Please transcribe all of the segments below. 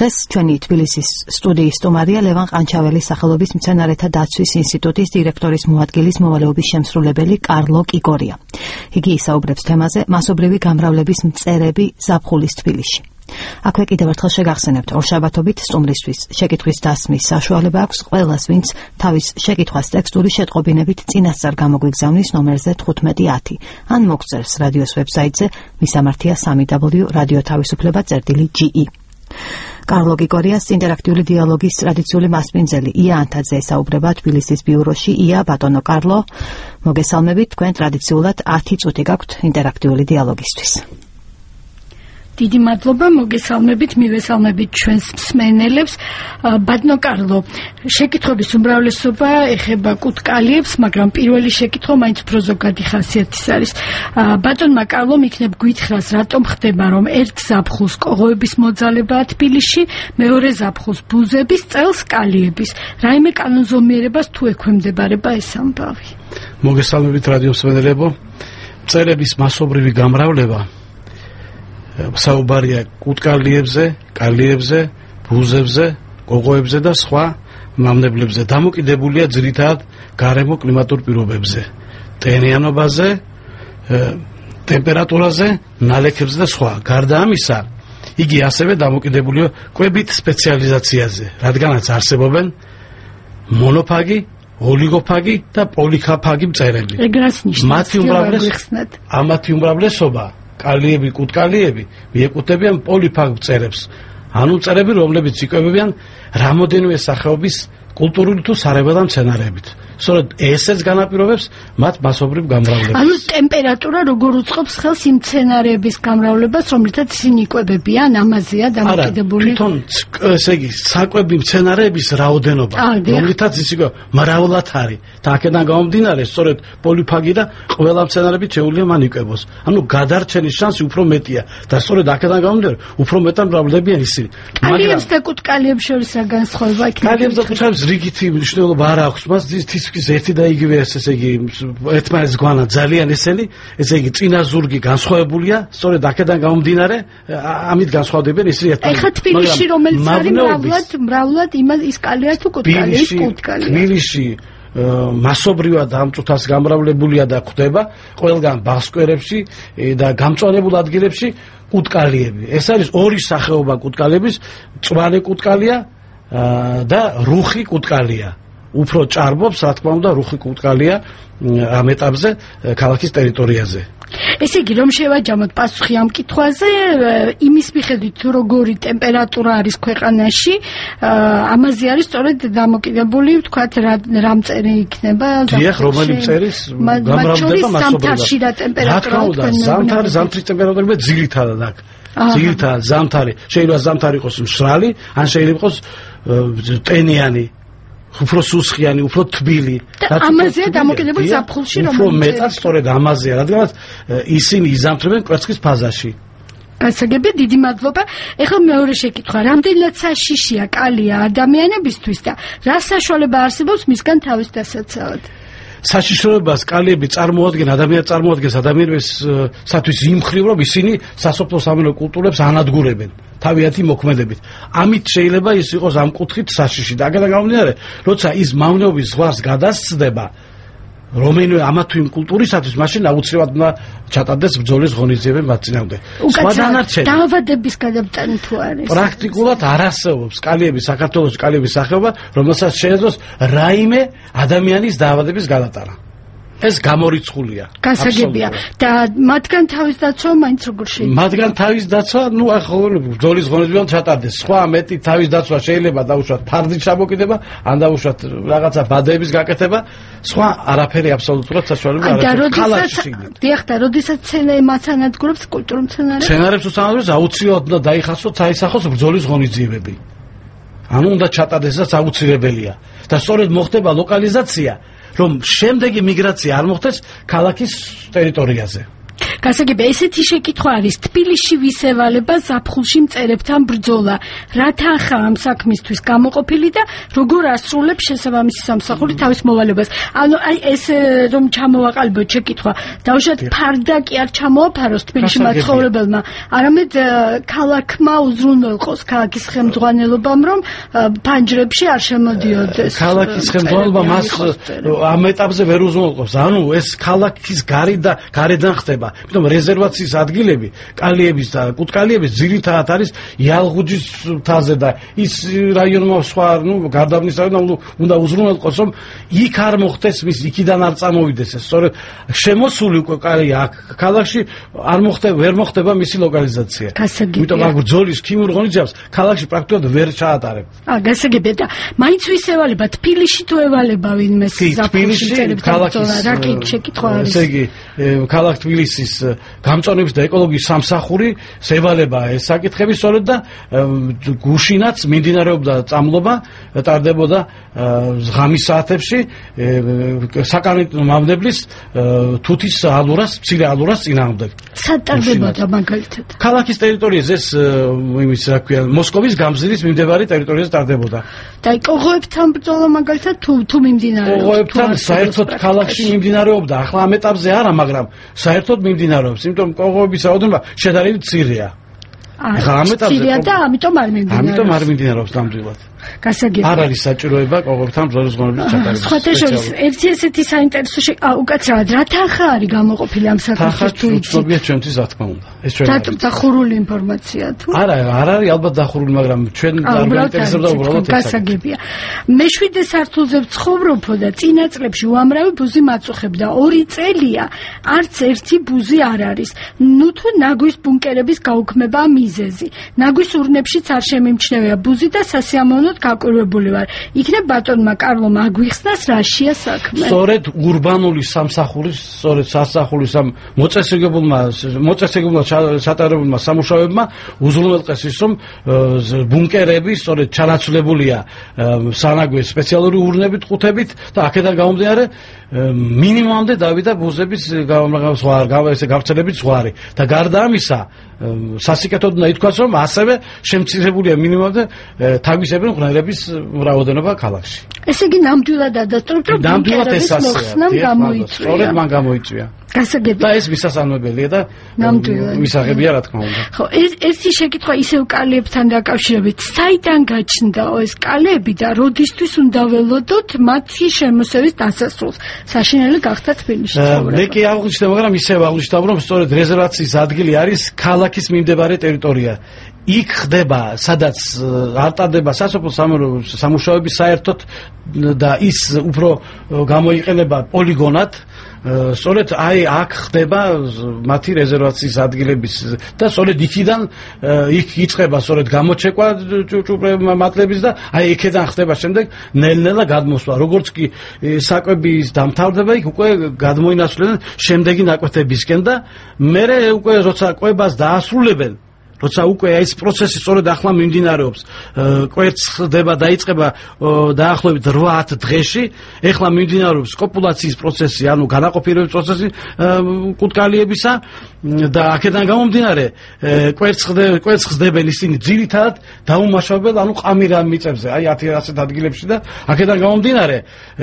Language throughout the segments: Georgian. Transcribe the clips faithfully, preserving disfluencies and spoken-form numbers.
დღეს ჩვენი თბილისის სტუდიის სტუმარია ლევან ყანჩაველის სახელობის მცენარეთა დაცვის ინსტიტუტის დირექტორის მოადგილის მოვალეობის შემსრულებელი კარლო კიგორია. იგი ისაუბრებს თემაზე მასობრივი გამრავლების მწერები ზაფხულის თბილისში. აქვე კიდევ ერთხელ შეგახსენებთ, ორშაბათობით სტუმრისთვის შეკითხვის დასმის საშუალება აქვს ყველას, ვინც თავის შეკითხვას ტექსტური შეტყობინებით წინასწარ გამოგვიგზავნის ნომერზე თხუთმეტი ათი ან მოგწერს რადიოს ვებსაიტზე მისამართია სამი დაბლიუ რადიო თავისუფლება წერტილი ჯი ი. კარლო კიგორიას ინტერაქტიული დიალოგის ტრადიციული მასპინძელი ია ანთაძე ესაუბრება თბილისის ბიუროში. ია, ბატონო კარლო, მოგესალმებით, თქვენ ტრადიციულად ათი წუთი გაქვთ ინტერაქტიული დიალოგისთვის. დიდი მადლობა, მოგესალმებით, მივესალმებით ჩვენს მსმენელებს. ბატონო კარლო, შეკითხვების უმრავლესობა ეხება კუტკალიებს, მაგრამ პირველი შეკითხვა მაინც უფრო ზოგადი ხასიათის არის. ბატონმა კარლომ იქნებ გვითხრას, რატომ ხდება, რომ ერთ ზაფხულს კოღოების მოძალებაა თბილისში, მეორე ზაფხულს ბუზების, წელს კალიების. რაიმე კანონზომიერებას თუ ექვემდებარება ეს ამბავი? მოგესალმებით, რადიო მსმენელებო. მწერების მასობრივი გამრავლება საუბარია კუტკალიებზე, კალიებზე, ბუზებზე, კოღოებზე და სხვა მამნებლებზე. დამოკიდებულია ძირითადად გარემო კლიმატურ პირობებზე, ტენიანობაზე, ტემპერატურაზე, ნალექებზე და სხვა. გარდა ამისა, იგი ასევე დამოკიდებულია კვებით სპეციალიზაციაზე, რადგანაც არსებობენ მონოფაგი, ოლიგოფაგი და პოლიქაფაგი მწერები. ეგრას ნიშნავს, ამათი უმრავლესობა კალიები, კუტკალიები მიეკუთვნებიან პოლიფაგ მწერებს, ანუ მწერები, რომლებიც იკვებებიან რამოდენიმე სახეობის კულტურული თუ სარეველა მცენარეებით. სწორედ ესეც განაპირობებს მათ მასობრივ გამრავლებას. ანუ ტემპერატურა როგორ უწყობს ხელს იმ მცენარეების გამრავლებას, რომლითაც ისინი იკვებებიან, ამაზეა დამოკიდებული? არა, თვითონ ესე იგი, საკვები მცენარეების რაოდენობა, რომლითაც ის იყო მრავლად არის. და აქედან გამომდინარე, სწორედ პოლიფაგი და ყველა მცენარები შეუძლია მან იკვებოს. ანუ გადარჩენის შანსი უფრო მეტია და სწორედ აქედან გამომდინარე, უფრო მეტად მრავლდებიან ისინი. კალიებს და კუტკალიებს შორის რა განსხვავება იქნება? კალიებს და კუტკალიებს რიგითი მნიშვნელობა არ აქვს, მას თითქმის ერთი და იგივე ესე იგი ერთმანეთს გვანა ძალიან ესენი, ესე იგი წინა ზურგი განსხვავებულია, სწორედ აქედან გამომდინარე, ამით განსხვავდებიან ისინი ერთმანეთს. ეხლა თბილისში რომელიც არის მრავლად, მრავლად იმას ის კალია თუ კუტკალია, ის კუტკალია. თბილისში მასობრივად ამწუთას გამრავლებულია და ხდება ყველგან ბაღსკვერებში და გამწვანებულ ადგილებში კუტკალიები. ეს არის ორი სახეობა კუტკალების, მწვანე კუტკალია და რუხი კუტკალია. უფრო ჭარბობს, რა თქმა უნდა, რუხი კუტკალია ამ ეტაპზე ქალაქის ტერიტორიაზე. ესე იგი, რომ შევაჯამოთ პასუხი ამ კითხვაზე, იმის მიხედვით, როგორი ტემპერატურა არის ქვეყანაში, ამაზე არის სწორედ დამოკიდებული, ვთქვათ, რა მწერი იქნება. დიახ, რომელი მწერის გამრავლდება მასობრივად. ზამთარში რა ტემპერატურა იქნება? ზამთარი, ზამთრის ტემპერატურა ძირითადად აქ. ძირითადად ზამთარი, შეიძლება ზამთარი იყოს მშრალი, ან შეიძლება იყოს ტენიანი. უფრო სუსხიანი, უფრო თბილი. და ამაზეა დამოკიდებული ზაფხულში, რომ უფრო მეტად სწორედ ამაზეა, რადგანაც ისინი იზამთრებენ კვერცხის ფაზაში. გასაგები, დიდი მადლობა. ეხლა მეორე შეკითხვა, რამდენად საშიშია კალია ადამიანებისთვის და რა საშუალება არსებობს მისგან თავის დასაცავად? საშიშროებას კალიები წარმოადგენენ, ადამიანს წარმოადგენს ადამიანებისათვის იმ მხრივ, რომ ისინი სასოფლო სამეურნეო კულტურებს ანადგურებენ თავიანთი მოქმედებით. ამით შეიძლება ის იყოს ამ კუთხით საშიში. და აქედან გამომდინარე, როცა ის მავნეობის ზღვარს გადასცდება რომელიმე ამა თუ იმ კულტურისათვის, მაშინ აუცილებლად უნდა ჩატარდეს ბრძოლის ღონისძიებები მათ წინააღმდეგ. სხვა დანარჩენი დაავადების გადამტანი თუ არის? პრაქტიკულად არ არსებობს კალიების, საქართველოს კალიების სახეობა, რომელსაც შეეძლოს რაიმე ადამიანის დაავადების გადატანა. ეს გამორიცხულია. გასაგებია. და მათგან თავის დაცვა მაინც როგორ შეიძლება? მათგან თავის დაცვა, ნუ ახლა ბრძოლის ღონისძიებამ ჩატარდეს. სხვა მეტი თავის დაცვა შეიძლება დაუშვათ ფარდის ჩამოკიდება, ან დაუშვათ რაღაცა ბადეების გაკეთება, სხვა არაფერი აბსოლუტურად საშუალება არ აქვს. ხალხში. დიახ, და როდესაც მცენარებს ანადგურებს კულტურულ მცენარებს? მცენარებს უცნაურებს აუცილებლად უნდა დაიხასოს, აისახოს ბრძოლის ღონისძიებები. ანუ უნდა ჩატარდეს, რაც აუცილებელია. და სწორედ მოხდება ლოკალიზაცია, რომ შემდეგი მიგრაცია არ მოხდეს ქალაქის ტერიტორიაზე. გასაგებია, ესეთი შეკითხვა არის, თბილისში ვის ევალება ზაფხულში მწერებთან ბრძოლა, რა თანხა ამ საქმისთვის გამოყოფილი და როგორ ასრულებს შესაბამისი სამსახური თავის მოვალებას. ანუ აი ეს რომ ჩამოვაყალიბოთ შეკითხვა, დავუშვათ ფარდაკი არ ჩამოაფაროს თბილისში მაცხოვრებელმა, არამედ ქალაქმა უზრუნველყოს ქალაქის ხელმძღვანელობამ, რომ ფანჯრებში არ შემოდიოდეს. ქალაქის ხელმძღვანელობა მას ამ ეტაპზე ვერ უზრუნველყოფს. ანუ ეს ქალაქის გარდა გარედან ხდება. იმიტომ რეზერვაციის ადგილები, კალიების და კუტკალიების ძირითადად არის იალღუჯის მთაზე და ის რაიონმა სხვა, ნუ გარდაბნის რაიონმა უნდა უზრუნველყოს, რომ იქ არ მოხდეს მის იქიდან არ წამოვიდეს ეს. სწორედ შემოსული უკვე კალია აქ ქალაქში არ მოხდება, ვერ მოხდება მისი ლოკალიზაცია. იმიტომ მაგ ბრძოლის ქიმიურ ღონისძიებას ქალაქში პრაქტიკულად ვერ ჩაატარებ. აა, გასაგებია და მაინც ვის ევალება თბილისში თუ ევალება ვინმე ზაფხულში მწერებთან ბრძოლა, რა კი შეკითხვა არის. ესე იგი, ქალაქ თბილისის გამწვანების და ეკოლოგიის სამსახური ევალება ეს საკითხები სწორედ და გუშინაც მიმდინარეობდა წამლობა, ტარდებოდა ღამის საათებში საკანონმდებლო მამდებლის თუთის ალურას, მცირე ალურას წინააღმდეგ. სად ტარდებოდა მაგალითად? ქალაქის ტერიტორიაზე ეს იმის რა ქვია, მოსკოვის გამზირის მიმდებარე ტერიტორიაზე ტარდებოდა. და კოღოებთან ბრძოლა მაგალითად თუ თუ მიმდინარეობდა? კოღოებთან საერთოდ ქალაქში მიმდინარეობდა, ახლა ამ ეტაპზე არა, მაგრამ საერთოდ მიმდინარეობს, იმიტომ რომ კოღოების რაოდენობა შედარებით მცირეა. ახლა ამ ეტაპზე და ამიტომ არ მიმდინარეობს. ამიტომ არ მიმდინარეობს ნამდვილად. გასაგებია. არ არის საჭიროება კოღოებთან ბრძოლის ღონისძიების ჩატარება. სხვათა შორის ერთი ესეთი საინტერესო უკაცრავად რა თანხა არის გამოყოფილი ამ საქმეში თუ იცით? თანხა ჩვენთვის რა თქმა უნდა. ეს ჩვენ დატო დახურული ინფორმაცია თუ? არა, არ არის ალბათ დახურული, მაგრამ ჩვენ არ გვინტერესებდა უბრალოდ ეს. გასაგებია. მეშვიდე სართულზე ვცხოვრობო და წინა წლებში უამრავი ბუზი მაწუხებდა. ორი წელია არც ერთი ბუზი არ არის. ნუ თუ ნაგვის ბუნკერების გაუქმება მიზეზი. ნაგვის ურნებშიც არ შემიმჩნევია ბუზი და სასიამოვნო გაკვირვებული ვარ. იქნებ ბატონმა კარლომ აგვიხსნას რაშია საქმე. სწორედ ურბანული სამსახურის, სწორედ სასახურის ამ მოწესრიგებულმა მოწესრიგებულმა ჩატარებულმა სამუშაოებმა უზრუნველყეს ის, რომ ბუნკერები სწორედ ჩანაცვლებულია სანაგვეს სპეციალური ურნებით, ყუთებით და აქედან გამომდინარე მინიმუმამდე დავიდა ბუზების ესე გავრცელებით ზღვარი. და გარდა ამისა, სასიკეთოდ უნდა ითქვას, რომ ასევე შემცირებულია მინიმუმამდე თავისებრი მღრღნელების რაოდენობა ქალაქში. ესე იგი ნამდვილად ადასტურებთ, რომ ბუნკერების მოხსნამ გამოიწვია. სწორედ მან გამოიწვია. გასაგებია. და ეს მისასალმებელია და მისაღებია რა თქმა უნდა. ხო, ეს ერთი შეკითხვა ისევ კალიებთან დაკავშირებით. საიდან გაჩნდაო ეს კალები და როდისთვის უნდა ველოდოთ მათი შემოსევის დასასრულს? საშინელი გახდა თბილისში ცხოვრება. მე კი აღვნიშნე, მაგრამ ისევ აღვნიშნავ, რომ სწორედ რეზერვაციის ადგილი არის ქალაქის მიმდებარე ტერიტორია. იქ ხდება, სადაც არ ტარდება სასოფლო სამუშაოები საერთოდ და ის უფრო გამოიყენება პოლიგონად. სწორედ აი აქ ხდება მათი რეზერვაციის ადგილების და სწორედ იქიდან იქ იწყება სწორედ გამოჩეკვა მატლების და აი იქიდან ხდება შემდეგ ნელ-ნელა გადმოსვლა. როგორც კი საკვების დამთავრდება, იქ უკვე გადმოინაცვლებენ შემდეგი ნაკვეთებისკენ და მერე უკვე როცა კვებას დაასრულებენ, როცა უკვე ეს პროცესი სწორედ ახლა მიმდინარეობს, კვერცხს ხდება, დაიწყება დაახლოებით რვა დღეში, ეხლა მიმდინარეობს კოპულაციის პროცესი, ანუ განაყოფიერების პროცესი კუტკალიებისა და აქედან გამომდინარე კვერცხს ხდებენ ისინი ძირითადად დაუმუშავებელ, ანუ ყამირა მიწებზე, აი ასეთ ადგილებში და აქედან გამომდინარე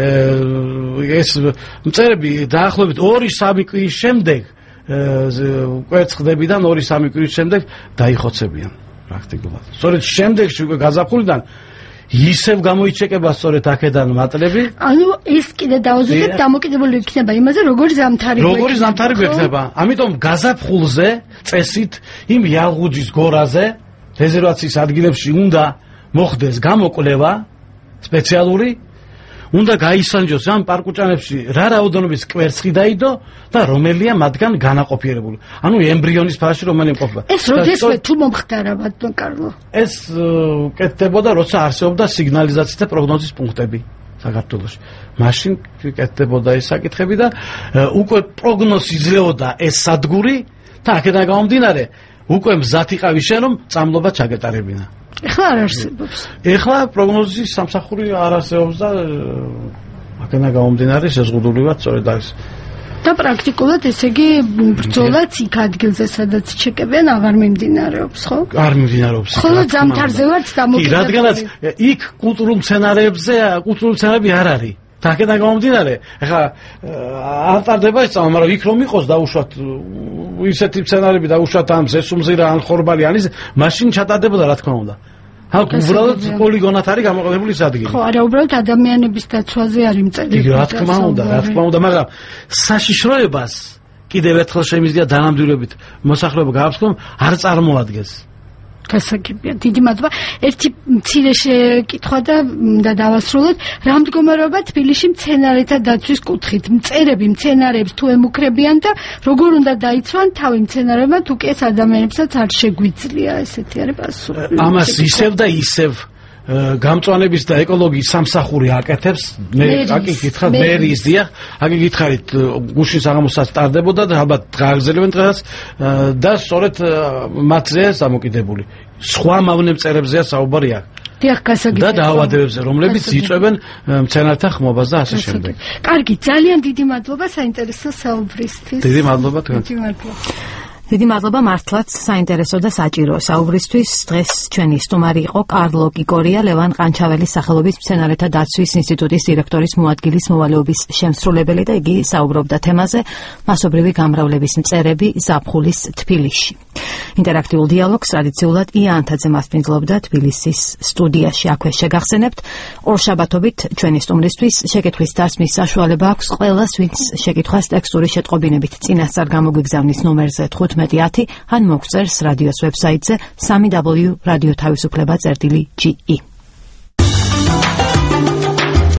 ეს მწერები დაახლოებით ორი სამი კვირის შემდეგ კვერცხდებიდან ორი სამი კვირის შემდეგ დაიხოცებიან პრაქტიკულად. სწორედ შემდეგში უკვე გაზაფხულიდან ისევ გამოიჩეკება სწორედ აქედან მატლები. ანუ ეს კიდე დაუზუსტებ დამოკიდებული იქნება იმაზე, როგორ ზამთარი გვექნება. როგორ ზამთარი გვექნება. ამიტომ გაზაფხულზე წესით იმ იალღუჯის გორაზე რეზერვაციის ადგილებში უნდა მოხდეს გამოკვლევა სპეციალური. უნდა გაისანჯოს ამ პარკუჭანებში რა რაოდენობის კვერცხი დაიდო და რომელია მათგან განაყოფიერებული. ანუ ემბრიონის ფაზაში რომელი მყოფება. ეს როდესმე თუ მომხდარა ბატონ კარლო? ეს კეთდებოდა, როცა არსებობდა სიგნალიზაციის და პროგნოზის პუნქტები საქართველოში. მაშინ კეთდებოდა ეს საკითხები და უკვე პროგნოზი იძლეოდა ეს სადგური და აქედან გამომდინარე უკვე მზად იყავი შენ, რომ წამლობა ჩაგეტარებინა. ეხლა არ არსებობს. ეხლა პროგნოზის სამსახური არ არსებობს და აქედან გამომდინარე შეზღუდული ვარ სწორედ არის და პრაქტიკულად ესე იგი ბრძოლაც იქ ადგილზე სადაც ჩეკებიან აღარ მიმდინარეობს, ხო? არ მიმდინარეობს. ხოლო ზამთარზე ვართ დამოკიდებული. კი, რადგანაც იქ კულტურულ მცენარეებზე კულტურული მცენარეები არ არის. თაკედან გამომდინარე, ეხლა არ ტარდება ეს წამა, მაგრამ იქ რომ იყოს დაუშვათ ისეთი მცენარეები დაუშვათ ამ ზესუმზირა ან ხორბალი ან ის, მაშინ ჩატარდებოდა რა თქმა უნდა. აქ უბრალოდ პოლიგონად არის გამოყენებული ეს ადგილი. ხო, არა, უბრალოდ ადამიანების დაცვაზე არის მწერილი. კი, რა თქმა უნდა, რა თქმა უნდა, მაგრამ საშიშროებას კიდევ ერთხელ შემიძლია დანამდვილებით მოსახლეობა გააფრთხონ არ წარმოადგენს. გასაგებია, დიდი მადლობა. ერთი მცირე შეკითხვა და და დავასრულოთ. რა მდგომარეობა თბილისში მცენარეთა დაცვის კუთხით? მწერები მცენარეებს თუ ემუქრებიან და როგორ უნდა დაიცვან თავი მცენარეებმა, თუ კი ეს ადამიანებსაც არ შეგვიძლია, ესეთი არის პასუხი. ამას ისევ და ისევ გამწვანების და ეკოლოგიის სამსახური აკეთებს. მე აკი გითხარ მერის დიახ, აკი გითხარით გუშინ საღამოსაც ტარდებოდა და ალბათ გააგრძელებენ დღეს და სწორედ მათზეა დამოკიდებული. სხვა მავნე მწერებზეა საუბარი აქ. დიახ, გასაგებია. და დაავადებებზე, რომლებიც იწვევენ მცენარეთა ხმობას და ასე შემდეგ. კარგი, ძალიან დიდი მადლობა საინტერესო საუბრისთვის. დიდი მადლობა თქვენ. დიდი მადლობა. დიდი მადლობა მართლაც საინტერესო და საჭირო საუბრისთვის. დღეს ჩვენი სტუმარი იყო კარლო კიკორია, ლევან ყანჩაველის სახელობის მცენარეთა დაცვის ინსტიტუტის დირექტორის მოადგილის მოვალეობის შემსრულებელი და იგი საუბრობდა თემაზე მასობრივი გამრავლების მწერები ზაფხულის თბილისში. ინტერაქტიულ დიალოგს ტრადიციულად ია ანთაძე მასპინძლობდა თბილისის სტუდიაში. აქვე შეგახსენებთ, ორშაბათობით ჩვენი სტუმრისთვის შეკითხვის დასმის საშუალება აქვს ყველას, ვინც შეკითხვას ტექსტური შეტყობინებით წინასწარ გამოგვიგზავნის ნომერზე თხუთმეტი ათი ან მოგწერს რადიოს ვებსაიტზე სამი დაბლიუ რადიო თავისუფლება წერტილი ჯი ი.